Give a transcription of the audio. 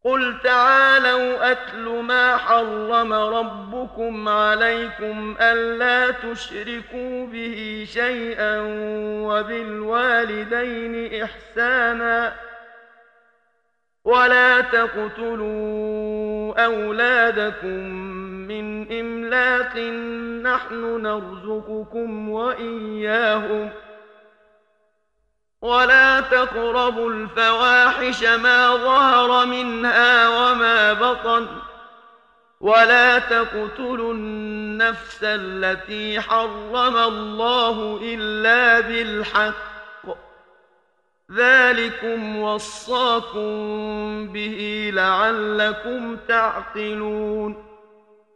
قل تعالوا أتل ما حرم ربكم عليكم ألا تشركوا به شيئا وبالوالدين إحسانا ولا تقتلوا أولادكم من إملاق نحن نرزقكم وإياهم ولا تقربوا الفواحش ما ظهر منها وما بطن ولا تقتلوا النفس التي حرم الله إلا بالحق ذلكم وصاكم به لعلكم تعقلون